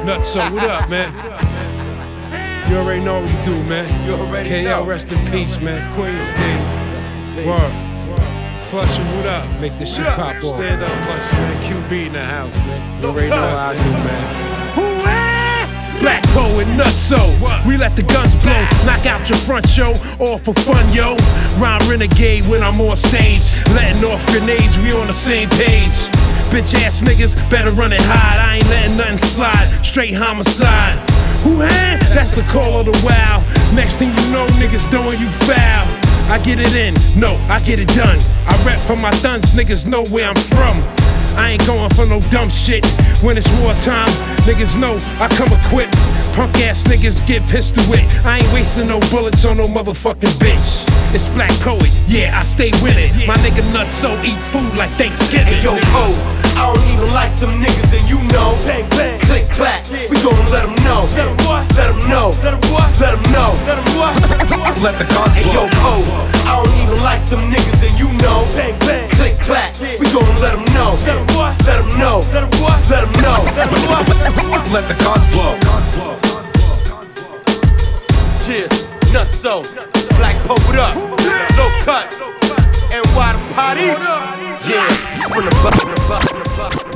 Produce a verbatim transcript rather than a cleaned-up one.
Nutso, what up, man? You already know what we do, man. You already K L, know. rest in peace, man. Queens King. Word. Flushing, what up? Make this shit Yeah. pop off. Stand up, Flushing, man. Q B in the house, man. You already know cut. how I do, man. Black Poet Nutso, we let the guns blow. Knock out your front show, all for fun, yo. Rhyme renegade when I'm on stage. Letting off grenades, we on the same page. Bitch ass niggas better run and hide. I ain't letting nothing slide, straight homicide. Who had? That's the call of the wild. Next thing you know, niggas doing you foul. I get it in, no, I get it done. I rep for my thuns, niggas know where I'm from. I ain't going for no dumb shit. When it's wartime, niggas know I come equipped. Punk ass niggas get pistol whipped. I ain't wasting no bullets on no motherfucking bitch. It's Black Poet, yeah, I stay with it. My nigga Nutso eat food like Thanksgiving. Hey yo, Cole, I don't even like them niggas, and you know. Bang, bang, click, clack, we gon' let them know. Let them what? Let them know. Let them what? Let them know. Let them what? Let the guns Hey yo, blow. Cole, I don't even like them niggas, and you know. Bang, bang, click, clack, we gon' let them know. Let them what? Let them know. Let them what? Let them know. Let them what? Let the guns blow. Yeah, Nutso, Black Pope, what up? Low cut, and why the parties? Yeah, from the buck, from the buck, from the buck.